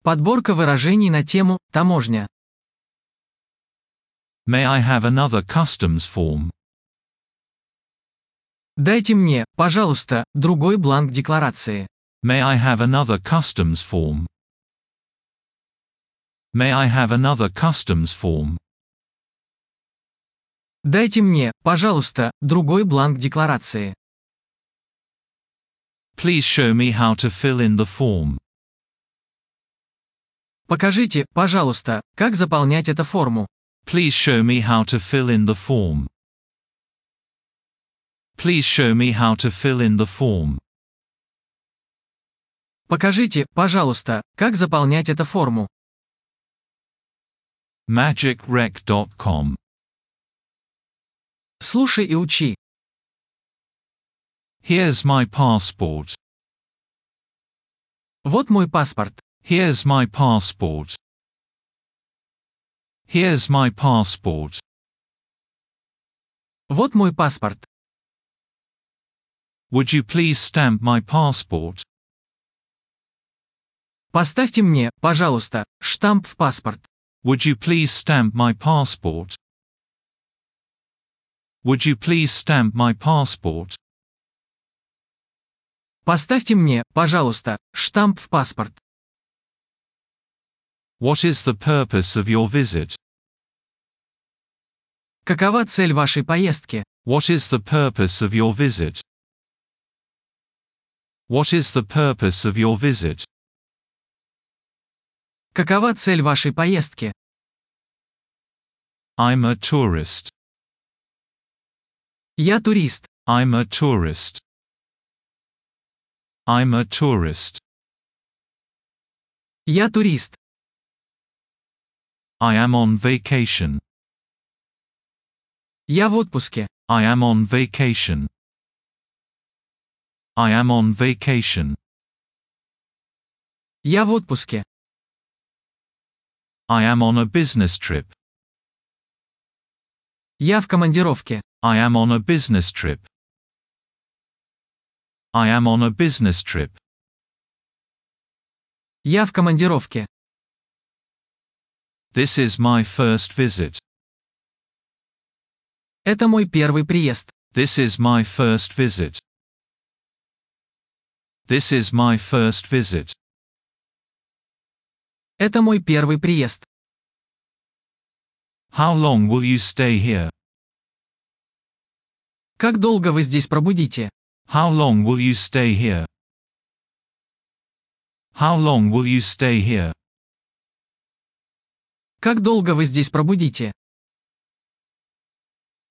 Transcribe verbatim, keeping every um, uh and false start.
Подборка выражений на тему «таможня». May I have another customs form? Дайте мне, пожалуйста, другой бланк декларации. May I have another customs form? May I have another customs form? Дайте мне, пожалуйста, другой бланк декларации. Please show me how to fill in the form. Покажите, пожалуйста, как заполнять эту форму. Please show me how to fill in the form. Please show me how to fill in the form. Покажите, пожалуйста, как заполнять эту форму. magic rec dot com. Слушай и учи. Here's my passport. Вот мой паспорт. Here's my passport. Here's my passport. Вот мой паспорт. Would you please stamp my passport? Поставьте мне, пожалуйста, штамп в паспорт. Would you please stamp my passport? Would you please stamp my passport? Поставьте мне, пожалуйста, штамп в паспорт. What is the purpose of your visit? Какова цель вашей поездки? What is the purpose of your visit? What is the purpose of your visit? Какова цель вашей поездки? I'm a tourist. Я турист. I'm a tourist. I'm a tourist. Я турист. I am on vacation. Я в отпуске. I am on vacation. I am on vacation. Я в отпуске. I am on a business trip. Я в командировке. I am on a business trip. I am on a business trip. Я в командировке. This is my first visit. Это мой первый приезд. This is my first visit. This is my first visit. Это мой первый приезд. How long will you stay here? Как долго вы здесь пробудите? How long will you stay here? How long will you stay here? Как долго вы здесь пробудите?